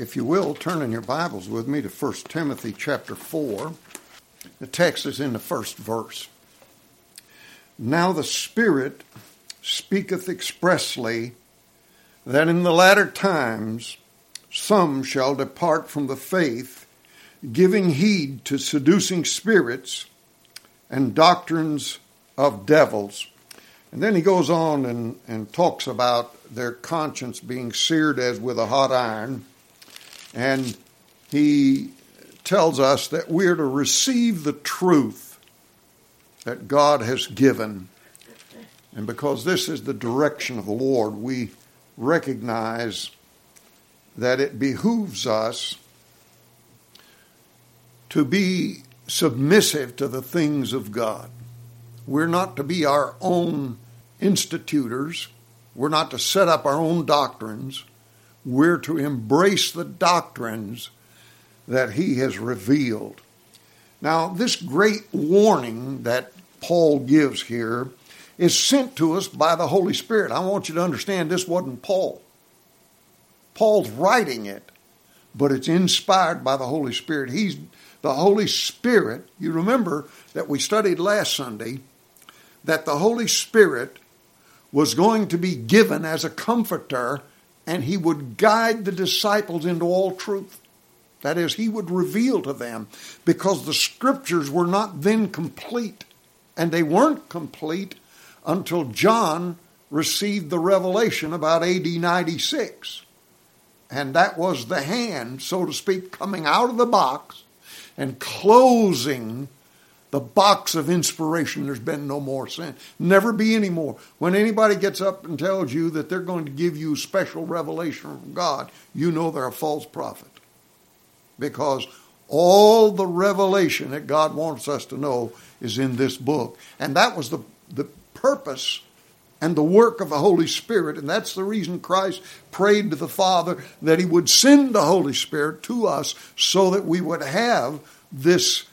If you will, turn in your Bibles with me to 1 Timothy chapter 4. The text is in the first verse. Now the Spirit speaketh expressly that in the latter times some shall depart from the faith, giving heed to seducing spirits and doctrines of devils. And then he goes on and talks about their conscience being seared as with a hot iron. And he tells us that we're to receive the truth that God has given. And because this is the direction of the Lord, we recognize that it behooves us to be submissive to the things of God. We're not to be our own institutors. We're not to set up our own doctrines. We're to embrace the doctrines that he has revealed. Now, this great warning that Paul gives here is sent to us by the Holy Spirit. I want you to understand this wasn't Paul. Paul's writing it, but it's inspired by the Holy Spirit. The Holy Spirit, you remember that we studied last Sunday that the Holy Spirit was going to be given as a comforter, and he would guide the disciples into all truth. That is, he would reveal to them, because the scriptures were not then complete, and they weren't complete until John received the revelation about AD 96. And that was the hand, so to speak, coming out of the box and closing the box of inspiration. There's been no more sin. Never be any more. When anybody gets up and tells you that they're going to give you special revelation from God, you know they're a false prophet. Because all the revelation that God wants us to know is in this book. And that was the purpose and the work of the Holy Spirit. And that's the reason Christ prayed to the Father that he would send the Holy Spirit to us so that we would have this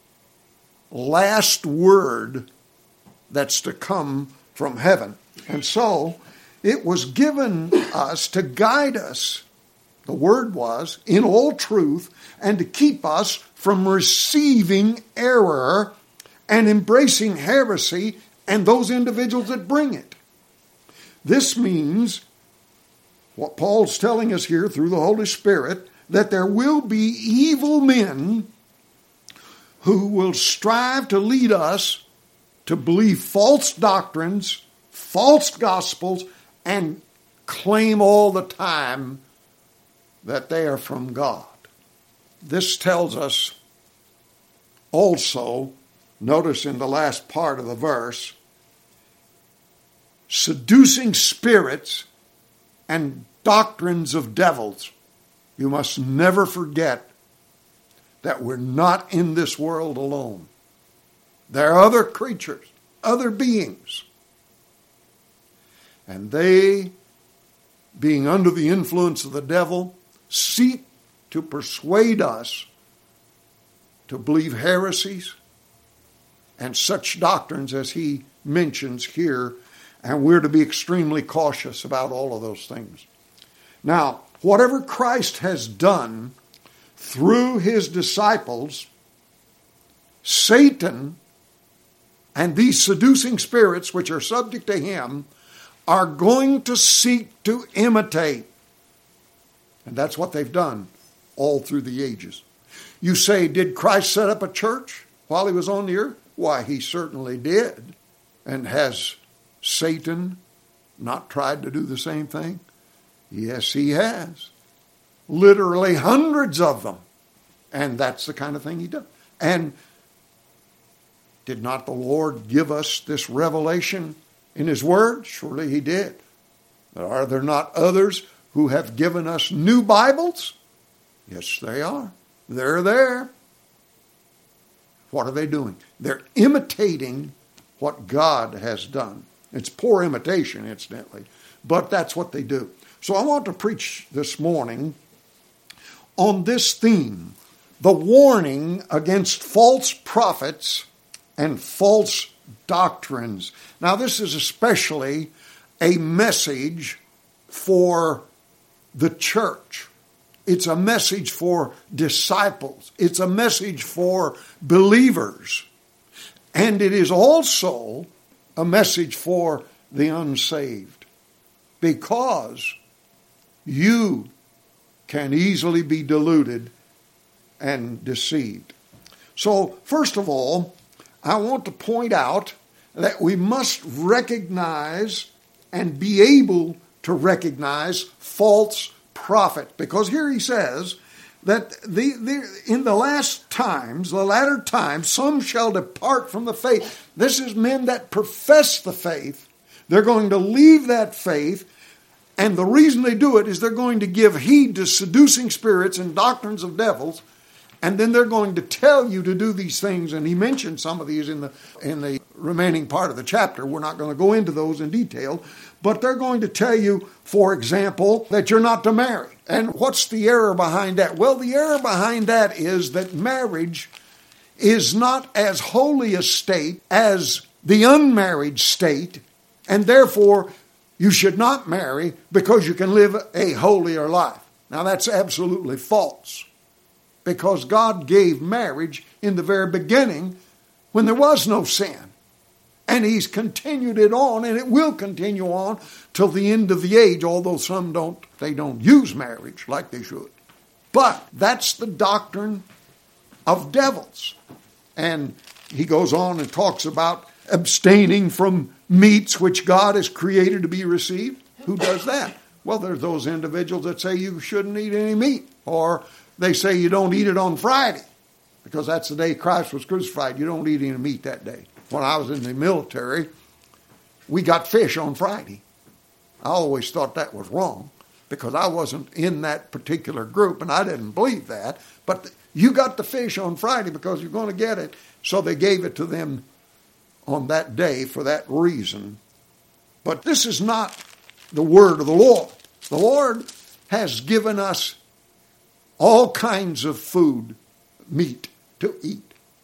last word that's to come from heaven. And so it was given us to guide us, the word was, in all truth, and to keep us from receiving error and embracing heresy and those individuals that bring it. This means, what Paul's telling us here through the Holy Spirit, that there will be evil men who will strive to lead us to believe false doctrines, false gospels, and claim all the time that they are from God. This tells us also, notice in the last part of the verse, seducing spirits and doctrines of devils. You must never forget that we're not in this world alone. There are other creatures, other beings. And they, being under the influence of the devil, seek to persuade us to believe heresies and such doctrines as he mentions here. And we're to be extremely cautious about all of those things. Now, whatever Christ has done through his disciples, Satan and these seducing spirits which are subject to him are going to seek to imitate. And that's what they've done all through the ages. You say, did Christ set up a church while he was on the earth? Why, he certainly did. And has Satan not tried to do the same thing? Yes, he has. Literally hundreds of them. And that's the kind of thing he does. And did not the Lord give us this revelation in his word? Surely he did. But are there not others who have given us new Bibles? Yes, they are. They're there. What are they doing? They're imitating what God has done. It's poor imitation, incidentally, but that's what they do. So I want to preach this morning on this theme, the warning against false prophets and false doctrines. Now, this is especially a message for the church. It's a message for disciples. It's a message for believers. And it is also a message for the unsaved. Because you can easily be deluded and deceived. So, first of all, I want to point out that we must recognize and be able to recognize false prophet. Because here he says that in the last times, the latter times, some shall depart from the faith. This is men that profess the faith. They're going to leave that faith. And the reason they do it is they're going to give heed to seducing spirits and doctrines of devils. And then they're going to tell you to do these things. And he mentioned some of these in the remaining part of the chapter. We're not going to go into those in detail. But they're going to tell you, for example, that you're not to marry. And what's the error behind that? Well, the error behind that is that marriage is not as holy a state as the unmarried state. And therefore, you should not marry because you can live a holier life. Now, that's absolutely false. Because God gave marriage in the very beginning when there was no sin. And He's continued it on, and it will continue on till the end of the age, although some don't use marriage like they should. But that's the doctrine of devils. And he goes on and talks about abstaining from meats which God has created to be received. Who does that? Well, there's those individuals that say you shouldn't eat any meat, or they say you don't eat it on Friday because that's the day Christ was crucified. You don't eat any meat that day. When I was in the military, we got fish on Friday. I always thought that was wrong because I wasn't in that particular group and I didn't believe that. But you got the fish on Friday because you're going to get it. So they gave it to them on that day for that reason. But this is not the word of the Lord. The Lord has given us all kinds of food, meat to eat.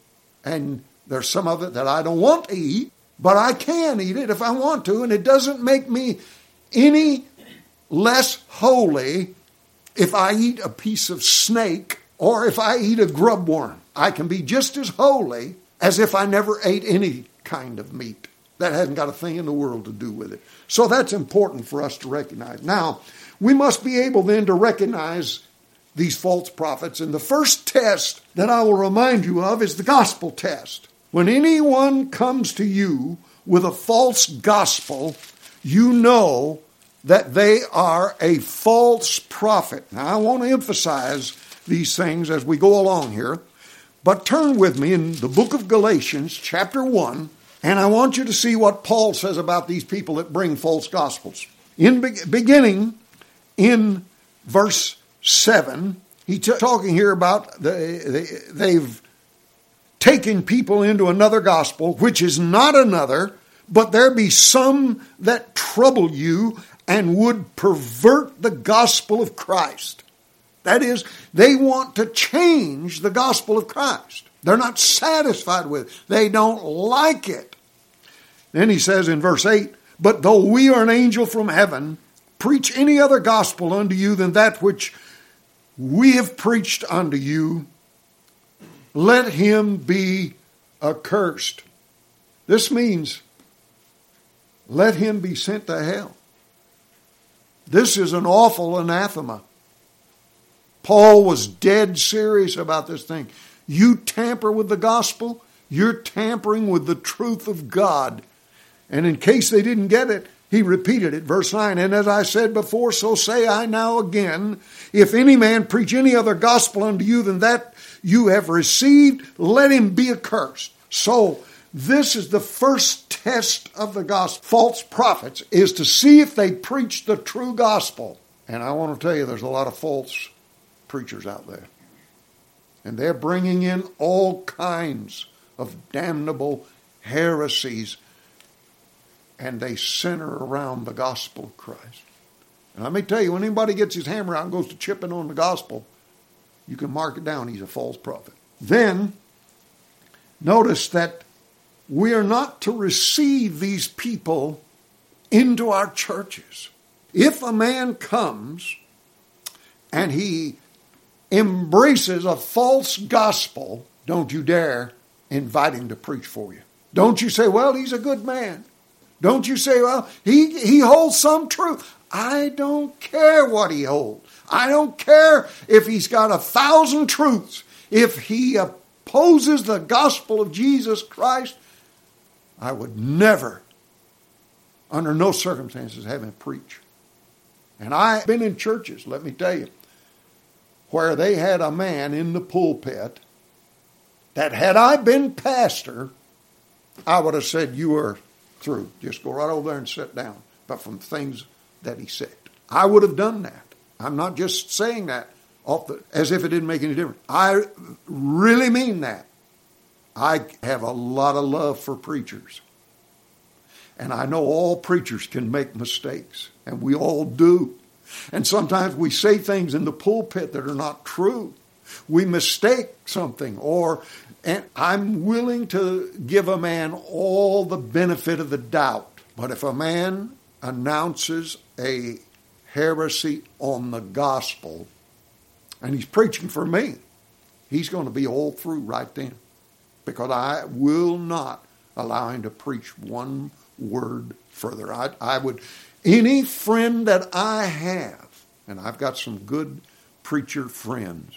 And there's some of it that I don't want to eat, but I can eat it if I want to, and it doesn't make me any less holy if I eat a piece of snake or if I eat a grub worm. I can be just as holy as if I never ate any kind of meat. That hasn't got a thing in the world to do with it. So that's important for us to recognize. Now, we must be able then to recognize these false prophets. And the first test that I will remind you of is the gospel test. When anyone comes to you with a false gospel, you know that they are a false prophet. Now, I want to emphasize these things as we go along here. But turn with me in the book of Galatians, chapter 1, and I want you to see what Paul says about these people that bring false gospels. Beginning in verse 7, he's talking here about they've taken people into another gospel, which is not another, but there be some that trouble you and would pervert the gospel of Christ. That is, they want to change the gospel of Christ. They're not satisfied with it. They don't like it. Then he says in verse 8, but though we are an angel from heaven, preach any other gospel unto you than that which we have preached unto you, let him be accursed. This means let him be sent to hell. This is an awful anathema. Paul was dead serious about this thing. You tamper with the gospel, you're tampering with the truth of God. And in case they didn't get it, he repeated it, verse 9, and as I said before, so say I now again, if any man preach any other gospel unto you than that you have received, let him be accursed. So this is the first test of the gospel. False prophets is to see if they preach the true gospel. And I want to tell you, there's a lot of false preachers out there. And they're bringing in all kinds of damnable heresies. And they center around the gospel of Christ. And let me tell you, when anybody gets his hammer out and goes to chipping on the gospel, you can mark it down. He's a false prophet. Then, notice that we are not to receive these people into our churches. If a man comes and he embraces a false gospel, don't you dare invite him to preach for you. Don't you say, well, he's a good man. Don't you say, well, he holds some truth. I don't care what he holds. I don't care if he's got 1,000 truths. If he opposes the gospel of Jesus Christ, I would never, under no circumstances, have him preach. And I've been in churches, let me tell you, where they had a man in the pulpit that had I been pastor, I would have said, you are through. Just go right over there and sit down. But from things that he said, I would have done that. I'm not just saying that as if it didn't make any difference. I really mean that. I have a lot of love for preachers. And I know all preachers can make mistakes. And we all do. And sometimes we say things in the pulpit that are not true. We mistake something. And I'm willing to give a man all the benefit of the doubt. But if a man announces a heresy on the gospel, and he's preaching for me, he's going to be all through right then. Because I will not allow him to preach one word further. I would, any friend that I have, and I've got some good preacher friends,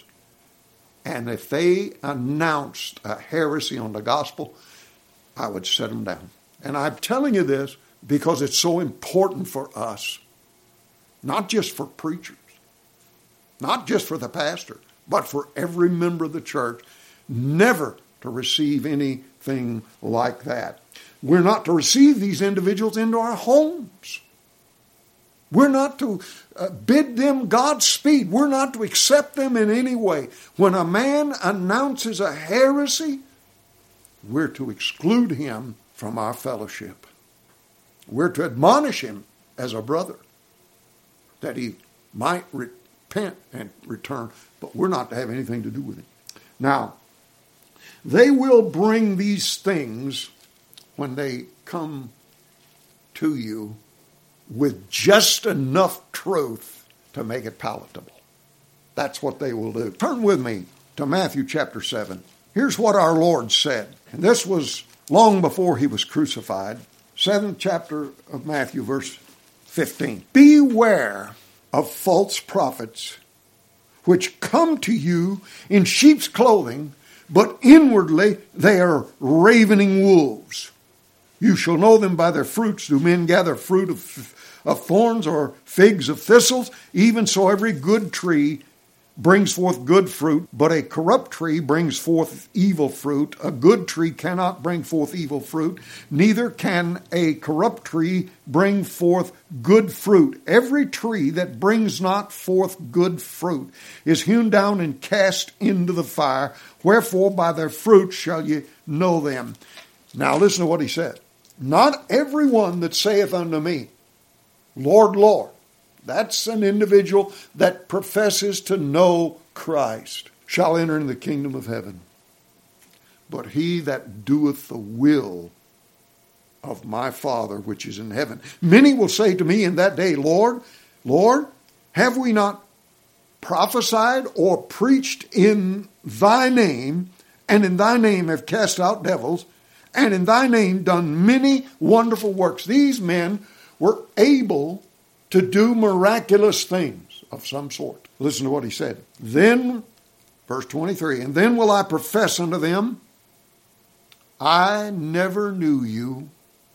and if they announced a heresy on the gospel, I would set them down. And I'm telling you this because it's so important for us, not just for preachers, not just for the pastor, but for every member of the church, never to receive anything like that. We're not to receive these individuals into our homes. We're not to bid them Godspeed. We're not to accept them in any way. When a man announces a heresy, we're to exclude him from our fellowship. We're to admonish him as a brother that he might repent and return, but we're not to have anything to do with him. Now, they will bring these things when they come to you with just enough truth to make it palatable. That's what they will do. Turn with me to Matthew chapter 7. Here's what our Lord said. And this was long before he was crucified. 7th chapter of Matthew, verse 15. Beware of false prophets, which come to you in sheep's clothing, but inwardly they are ravening wolves. You shall know them by their fruits. Do men gather fruit of thorns or figs of thistles? Even so every good tree brings forth good fruit, but a corrupt tree brings forth evil fruit. A good tree cannot bring forth evil fruit, neither can a corrupt tree bring forth good fruit. Every tree that brings not forth good fruit is hewn down and cast into the fire. Wherefore by their fruit shall ye know them. Now listen to what he said. Not every one that saith unto me, Lord, Lord. That's an individual that professes to know Christ, shall enter into the kingdom of heaven. But he that doeth the will of my Father which is in heaven. Many will say to me in that day, Lord, Lord, have we not prophesied or preached in thy name, and in thy name have cast out devils, and in thy name done many wonderful works? These men were able to do miraculous things of some sort. Listen to what he said. Then, verse 23, and then will I profess unto them, I never knew you.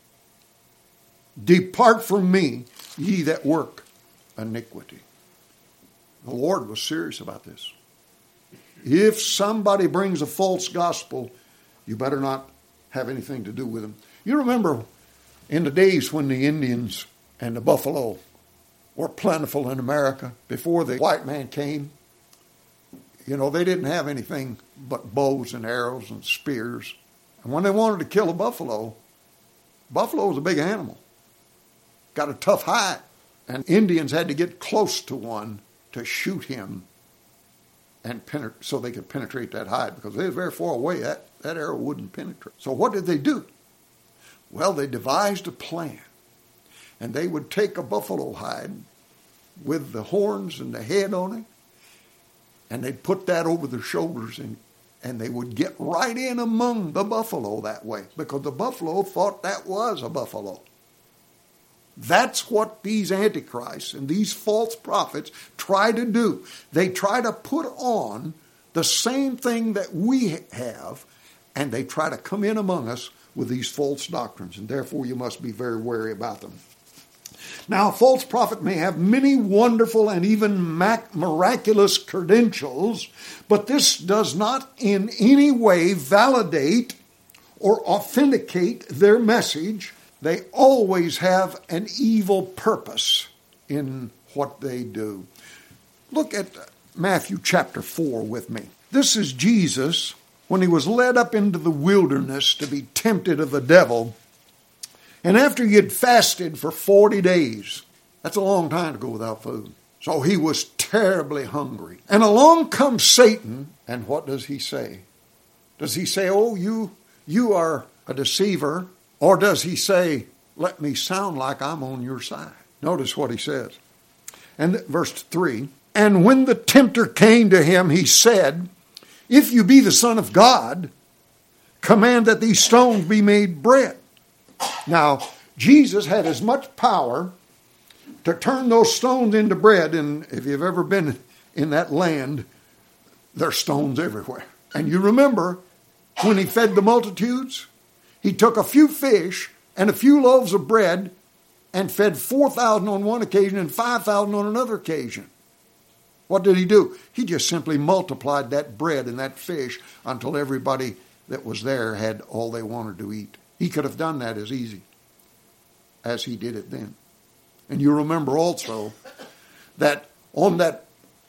Depart from me, ye that work iniquity. The Lord was serious about this. If somebody brings a false gospel, you better not have anything to do with them. You remember in the days when the Indians and the buffalo were plentiful in America, before the white man came, you know, they didn't have anything but bows and arrows and spears. And when they wanted to kill a buffalo was a big animal. Got a tough hide. And Indians had to get close to one to shoot him and so they could penetrate that hide, because they were very far away. That arrow wouldn't penetrate. So what did they do? Well, they devised a plan. And they would take a buffalo hide with the horns and the head on it, And they'd put that over their shoulders, and they would get right in among the buffalo that way, because the buffalo thought that was a buffalo. That's what these antichrists and these false prophets try to do. They try to put on the same thing that we have, and they try to come in among us with these false doctrines, and therefore you must be very wary about them. Now, a false prophet may have many wonderful and even miraculous credentials, but this does not in any way validate or authenticate their message. They always have an evil purpose in what they do. Look at Matthew chapter 4 with me. This is Jesus when he was led up into the wilderness to be tempted of the devil. And after he had fasted for 40 days, that's a long time to go without food. So he was terribly hungry. And along comes Satan, and what does he say? Does he say, oh, you are a deceiver? Or does he say, let me sound like I'm on your side? Notice what he says. And verse 3, and when the tempter came to him, he said, if you be the Son of God, command that these stones be made bread. Now, Jesus had as much power to turn those stones into bread, and if you've ever been in that land, there's stones everywhere. And you remember when he fed the multitudes, he took a few fish and a few loaves of bread and fed 4,000 on one occasion and 5,000 on another occasion. What did he do? He just simply multiplied that bread and that fish until everybody that was there had all they wanted to eat. He could have done that as easy as he did it then. And you remember also that on that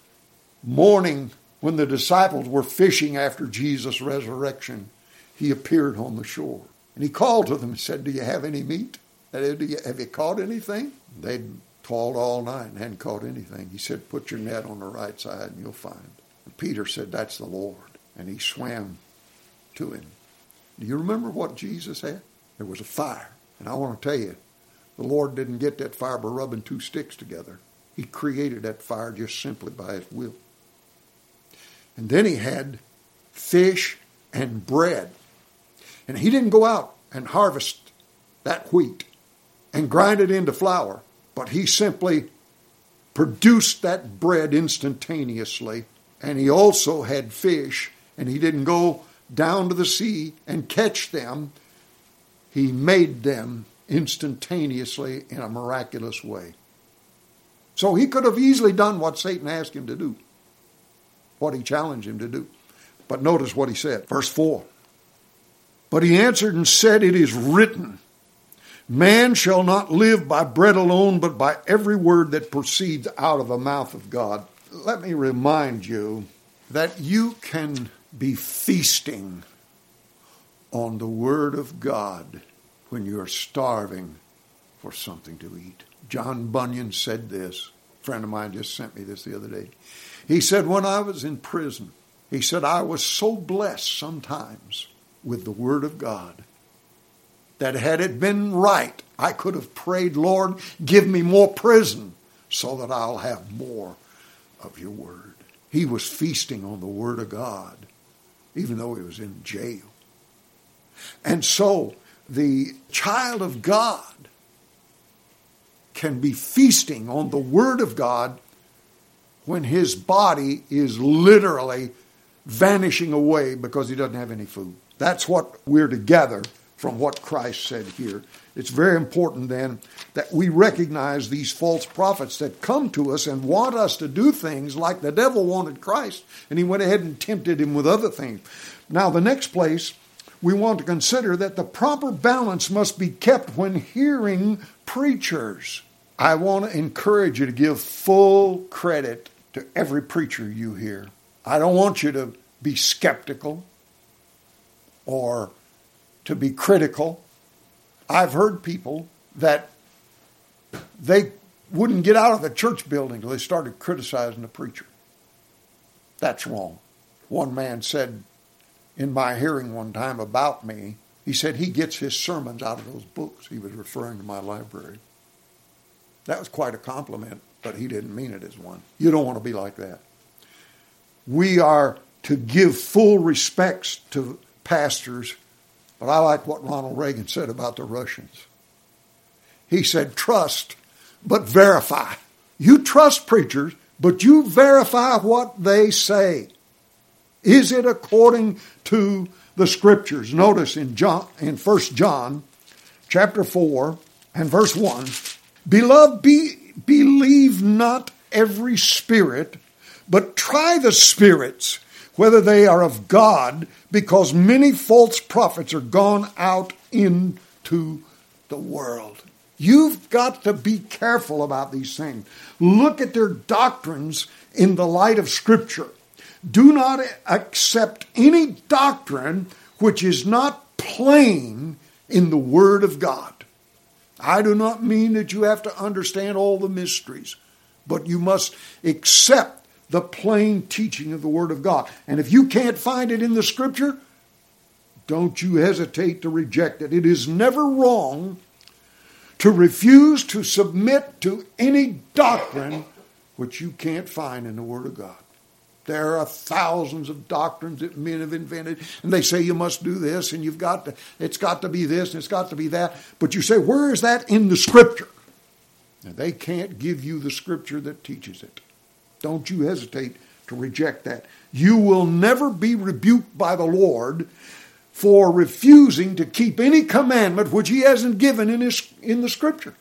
morning when the disciples were fishing after Jesus' resurrection, he appeared on the shore. And he called to them and said, do you have any meat? Have you caught anything? They'd toiled all night and hadn't caught anything. He said, put your net on the right side and you'll find. And Peter said, that's the Lord. And he swam to him. Do you remember what Jesus had? There was a fire. And I want to tell you, the Lord didn't get that fire by rubbing two sticks together. He created that fire just simply by his will. And then he had fish and bread. And he didn't go out and harvest that wheat and grind it into flour, but he simply produced that bread instantaneously. And he also had fish, and he didn't go down to the sea and catch them. He made them instantaneously in a miraculous way. So he could have easily done what Satan asked him to do, what he challenged him to do. But notice what he said. Verse 4. But he answered and said, it is written, man shall not live by bread alone, but by every word that proceeds out of the mouth of God. Let me remind you that you can be feasting on the Word of God when you're starving for something to eat. John Bunyan said this. A friend of mine just sent me this the other day. He said, when I was in prison, he said, I was so blessed sometimes with the Word of God that had it been right, I could have prayed, Lord, give me more prison so that I'll have more of your Word. He was feasting on the Word of God, even though he was in jail. And so the child of God can be feasting on the Word of God when his body is literally vanishing away because he doesn't have any food. That's what we're to gather from what Christ said here. It's very important then that we recognize these false prophets that come to us and want us to do things like the devil wanted Christ, and he went ahead and tempted him with other things. Now, the next place we want to consider that the proper balance must be kept when hearing preachers. I want to encourage you to give full credit to every preacher you hear. I don't want you to be skeptical or to be critical. I've heard people that they wouldn't get out of the church building until they started criticizing the preacher. That's wrong. One man said in my hearing one time about me, he said he gets his sermons out of those books. He was referring to my library. That was quite a compliment, but he didn't mean it as one. You don't want to be like that. we are to give full respects to pastors. But I like what Ronald Reagan said about the Russians. He said, trust, but verify. You trust preachers, but you verify what they say. Is it according to the Scriptures? Notice in 1 John chapter 4 and verse 1, Beloved, believe not every spirit, but try the spirits, whether they are of God, because many false prophets are gone out into the world. You've got to be careful about these things. Look at their doctrines in the light of Scripture. Do not accept any doctrine which is not plain in the Word of God. I do not mean that you have to understand all the mysteries, but you must accept the plain teaching of the Word of God. And if you can't find it in the Scripture, don't you hesitate to reject it. It is never wrong to refuse to submit to any doctrine which you can't find in the Word of God. There are thousands of doctrines that men have invented, and they say you must do this, and it's got to be this, and it's got to be that. But you say, where is that in the Scripture? And they can't give you the Scripture that teaches it. Don't you hesitate to reject that. You will never be rebuked by the Lord for refusing to keep any commandment which He hasn't given in the Scripture.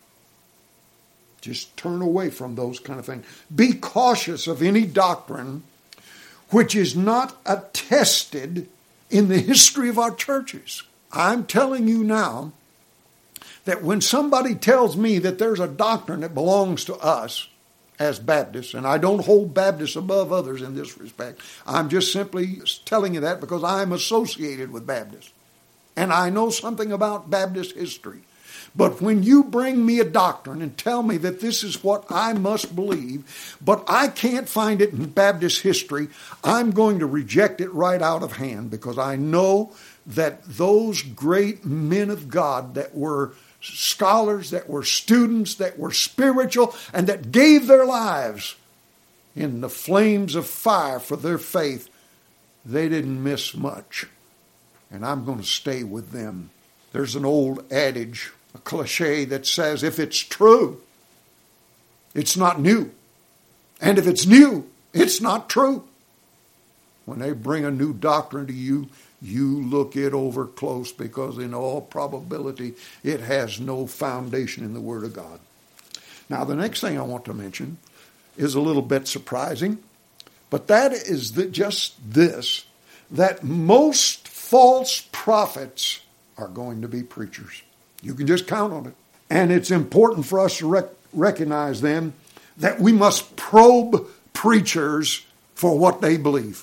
Just turn away from those kind of things. Be cautious of any doctrine which is not attested in the history of our churches. I'm telling you now that when somebody tells me that there's a doctrine that belongs to us as Baptists, and I don't hold Baptists above others in this respect, I'm just simply telling you that because I'm associated with Baptists. And I know something about Baptist history. But when you bring me a doctrine and tell me that this is what I must believe, but I can't find it in Baptist history, I'm going to reject it right out of hand, because I know that those great men of God that were scholars, that were students, that were spiritual, and that gave their lives in the flames of fire for their faith, they didn't miss much. And I'm going to stay with them. There's an old adage, a cliche that says, if it's true, it's not new. And if it's new, it's not true. When they bring a new doctrine to you, you look it over close, because in all probability, it has no foundation in the Word of God. Now, the next thing I want to mention is a little bit surprising, but that is just this, that most false prophets are going to be preachers. You can just count on it. And it's important for us to recognize then that we must probe preachers for what they believe.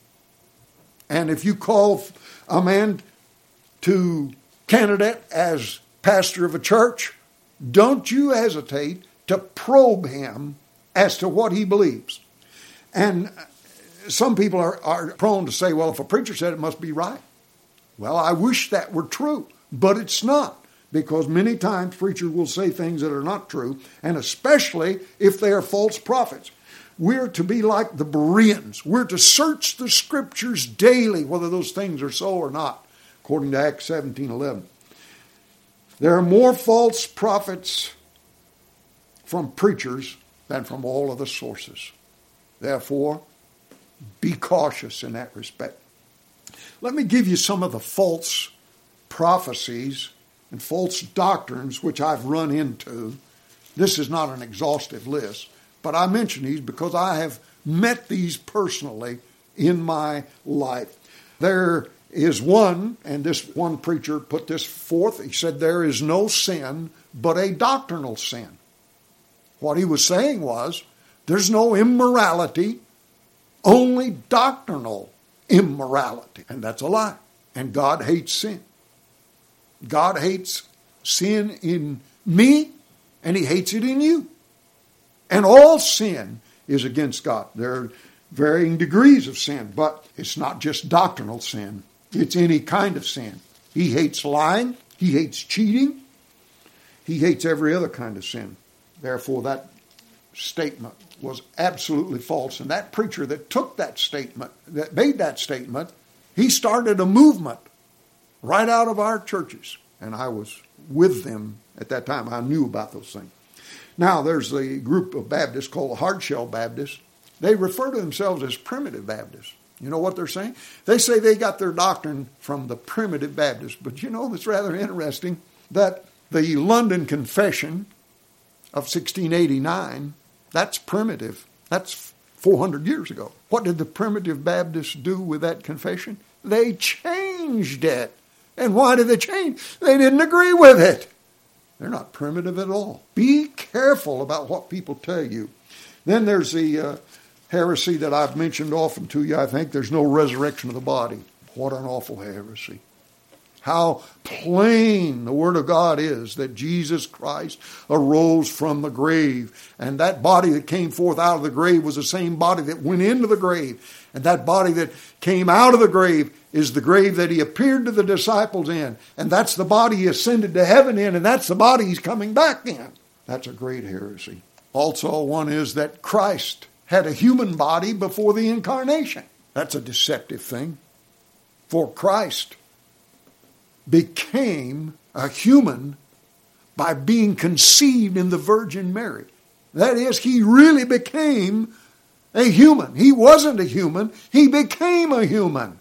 And if you call a man to candidate as pastor of a church, don't you hesitate to probe him as to what he believes. And some people are prone to say, well, if a preacher said it must be right. Well, I wish that were true, but it's not. Because many times preachers will say things that are not true, and especially if they are false prophets. We're to be like the Bereans. We're to search the Scriptures daily, whether those things are so or not, according to Acts 17:11. There are more false prophets from preachers than from all other sources. Therefore, be cautious in that respect. Let me give you some of the false prophecies and false doctrines which I've run into. This is not an exhaustive list, but I mention these because I have met these personally in my life. There is one, and this one preacher put this forth. He said, there is no sin but a doctrinal sin. What he was saying was, there's no immorality, only doctrinal immorality. And that's a lie. And God hates sin. God hates sin in me, and He hates it in you. And all sin is against God. There are varying degrees of sin, but it's not just doctrinal sin. It's any kind of sin. He hates lying. He hates cheating. He hates every other kind of sin. Therefore, that statement was absolutely false. And that preacher that took that statement, that made that statement, he started a movement right out of our churches. And I was with them at that time. I knew about those things. Now, there's a group of Baptists called the Hardshell Baptists. They refer to themselves as primitive Baptists. You know what they're saying? They say they got their doctrine from the primitive Baptists. But you know, it's rather interesting that the London Confession of 1689, that's primitive. That's 400 years ago. What did the primitive Baptists do with that confession? They changed it. And why did they change? They didn't agree with it. They're not primitive at all. Be careful about what people tell you. Then there's the heresy that I've mentioned often to you. I think there's no resurrection of the body. What an awful heresy. How plain the Word of God is that Jesus Christ arose from the grave. And that body that came forth out of the grave was the same body that went into the grave. And that body that came out of the grave is the grave that he appeared to the disciples in. And that's the body he ascended to heaven in. And that's the body he's coming back in. That's a great heresy. Also, one is that Christ had a human body before the incarnation. That's a deceptive thing. For Christ became a human by being conceived in the Virgin Mary. That is, he really became a human. He wasn't a human. He became a human.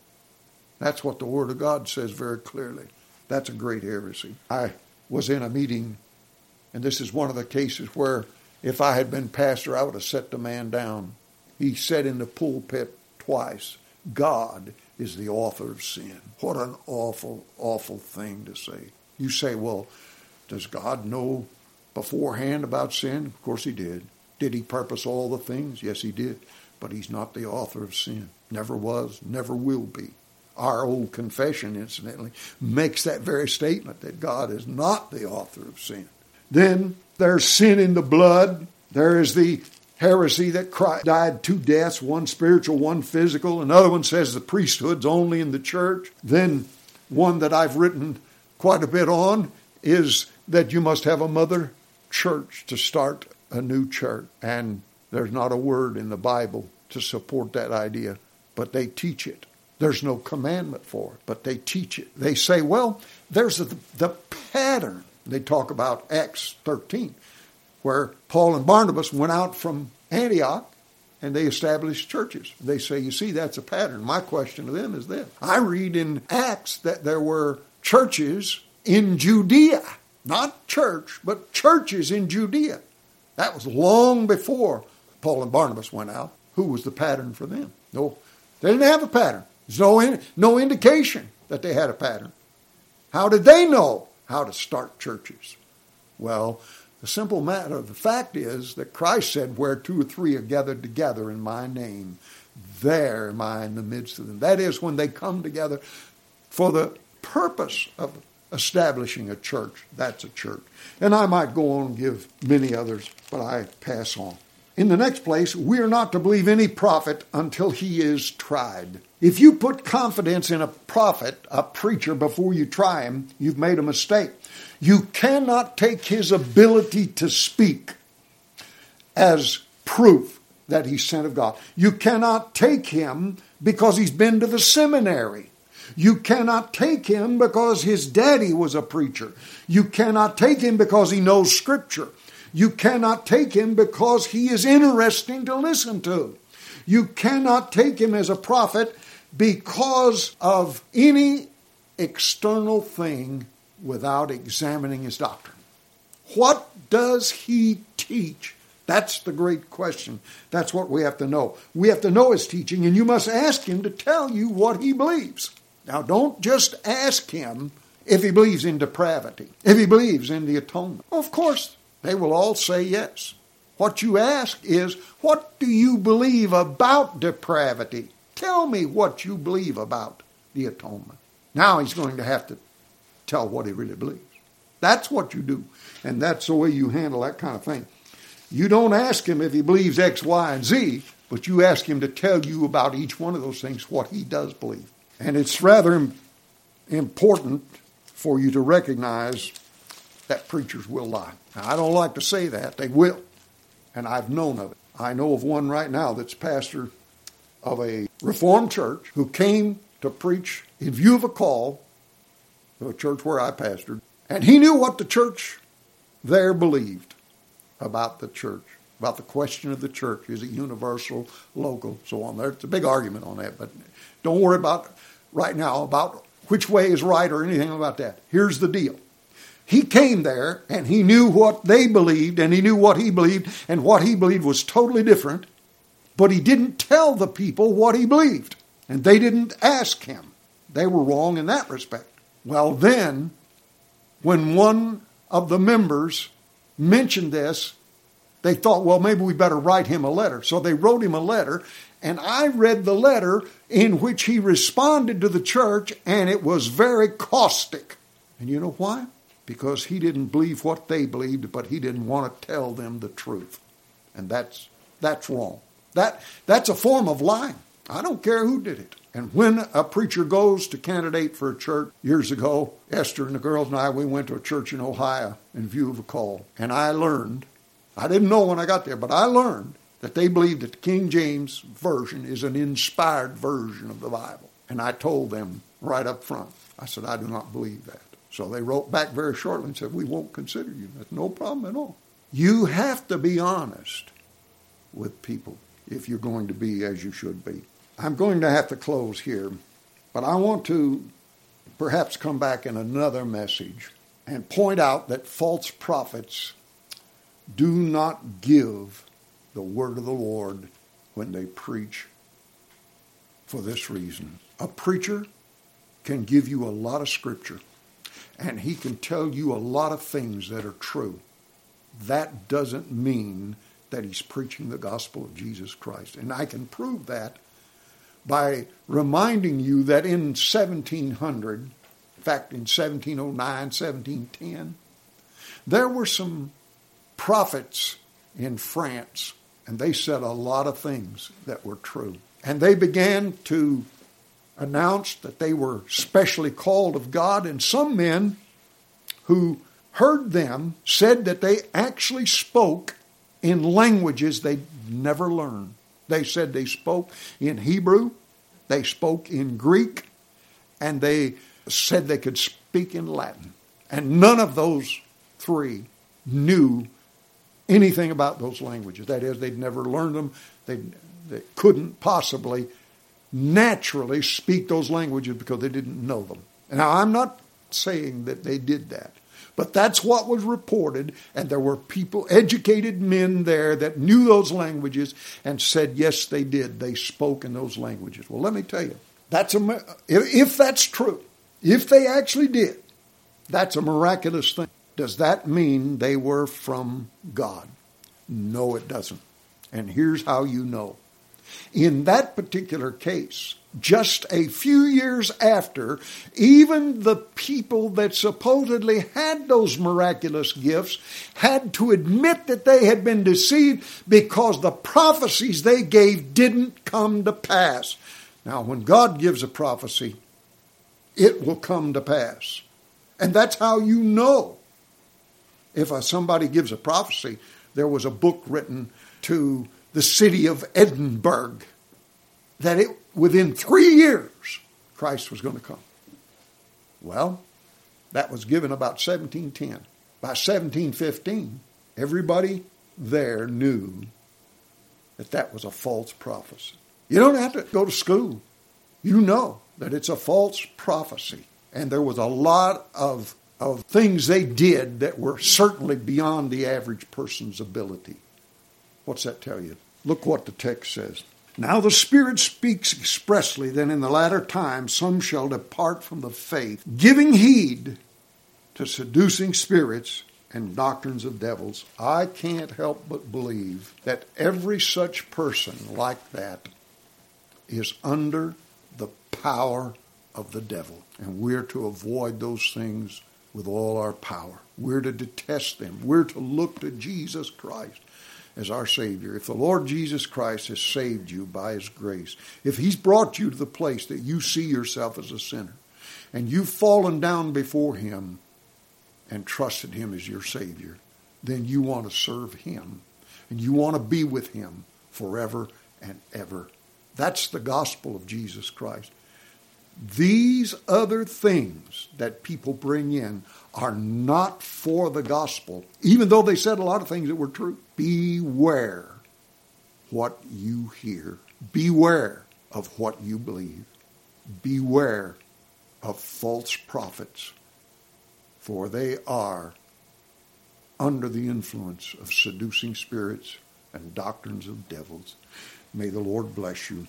That's what the Word of God says very clearly. That's a great heresy. I was in a meeting, and this is one of the cases where if I had been pastor, I would have set the man down. He said in the pulpit twice, God is the author of sin. What an awful, awful thing to say. You say, well, does God know beforehand about sin? Of course he did. Did he purpose all the things? Yes, he did. But he's not the author of sin. Never was, never will be. Our old confession, incidentally, makes that very statement that God is not the author of sin. Then there's sin in the blood. There is the heresy that Christ died 2 deaths, one spiritual, one physical. Another one says the priesthood's only in the church. Then one that I've written quite a bit on is that you must have a mother church to start a new church. And there's not a word in the Bible to support that idea, but they teach it. There's no commandment for it, but they teach it. They say, well, there's the pattern. They talk about Acts 13, where Paul and Barnabas went out from Antioch and they established churches. They say, you see, that's a pattern. My question to them is this. I read in Acts that there were churches in Judea. Not church, but churches in Judea. That was long before Paul and Barnabas went out. Who was the pattern for them? No, they didn't have a pattern. There's no indication that they had a pattern. How did they know how to start churches? Well, the simple matter of the fact is that Christ said, where 2 or 3 are gathered together in my name, there am I in the midst of them. That is, when they come together for the purpose of establishing a church, that's a church. And I might go on and give many others, but I pass on. In the next place, we are not to believe any prophet until he is tried. If you put confidence in a prophet, a preacher, before you try him, you've made a mistake. You cannot take his ability to speak as proof that he's sent of God. You cannot take him because he's been to the seminary. You cannot take him because his daddy was a preacher. You cannot take him because he knows Scripture. You cannot take him because he is interesting to listen to. You cannot take him as a prophet because of any external thing without examining his doctrine. What does he teach? That's the great question. That's what we have to know. We have to know his teaching, and you must ask him to tell you what he believes. Now, don't just ask him if he believes in depravity, if he believes in the atonement. Of course, they will all say yes. What you ask is, what do you believe about depravity? Tell me what you believe about the atonement. Now he's going to have to tell what he really believes. That's what you do. And that's the way you handle that kind of thing. You don't ask him if he believes X, Y, and Z, but you ask him to tell you about each one of those things, what he does believe. And it's rather important for you to recognize that preachers will lie. Now, I don't like to say that. They will. And I've known of it. I know of one right now that's pastor of a Reformed church who came to preach in view of a call to a church where I pastored. And he knew what the church there believed about the church, about the question of the church. Is it universal, local, so on. There's a big argument on that, but don't worry about right now about which way is right or anything about that. Here's the deal. He came there and he knew what they believed and he knew what he believed, and what he believed was totally different, but he didn't tell the people what he believed, and they didn't ask him. They were wrong in that respect. Well, then, when one of the members mentioned this, they thought, well, maybe we better write him a letter. So they wrote him a letter, and I read the letter in which he responded to the church, and it was very caustic. And you know why? Because he didn't believe what they believed, but he didn't want to tell them the truth. And that's wrong. That's a form of lying. I don't care who did it. And when a preacher goes to candidate for a church, years ago, Esther and the girls and I, we went to a church in Ohio in view of a call. And I learned, I didn't know when I got there, but I learned that they believe that the King James Version is an inspired version of the Bible. And I told them right up front, I said, I do not believe that. So they wrote back very shortly and said, we won't consider you. That's no problem at all. You have to be honest with people if you're going to be as you should be. I'm going to have to close here, but I want to perhaps come back in another message and point out that false prophets do not give the word of the Lord when they preach for this reason. A preacher can give you a lot of scripture, and he can tell you a lot of things that are true. That doesn't mean that he's preaching the gospel of Jesus Christ. And I can prove that by reminding you that in 1700, in fact in 1709, 1710, there were some prophets in France, and they said a lot of things that were true. And they began to announce that they were specially called of God, and some men who heard them said that they actually spoke in languages they'd never learned. They said they spoke in Hebrew, they spoke in Greek, and they said they could speak in Latin. And none of those three knew anything about those languages. That is, they'd never learned them. They couldn't possibly naturally speak those languages because they didn't know them. Now, I'm not saying that they did that, but that's what was reported, and there were people, educated men there that knew those languages and said, yes, they did. They spoke in those languages. Well, let me tell you, if that's true, if they actually did, that's a miraculous thing. Does that mean they were from God? No, it doesn't. And here's how you know. In that particular case, just a few years after, even the people that supposedly had those miraculous gifts had to admit that they had been deceived because the prophecies they gave didn't come to pass. Now, when God gives a prophecy, it will come to pass. And that's how you know. If somebody gives a prophecy, there was a book written to the city of Edinburgh that within 3 years, Christ was going to come. Well, that was given about 1710. By 1715, everybody there knew that that was a false prophecy. You don't have to go to school. You know that it's a false prophecy. And there was a lot of things they did that were certainly beyond the average person's ability. What's that tell you? Look what the text says. Now the Spirit speaks expressly that in the latter times some shall depart from the faith, giving heed to seducing spirits and doctrines of devils. I can't help but believe that every such person like that is under the power of the devil. And we're to avoid those things with all our power. We're to detest them. We're to look to Jesus Christ as our Savior. If the Lord Jesus Christ has saved you by His grace, if He's brought you to the place that you see yourself as a sinner, and you've fallen down before Him and trusted Him as your Savior, then you want to serve Him. and you want to be with him forever and ever. That's the gospel of Jesus Christ. These other things that people bring in are not for the gospel, even though they said a lot of things that were true. Beware what you hear. Beware of what you believe. Beware of false prophets, for they are under the influence of seducing spirits and doctrines of devils. May the Lord bless you.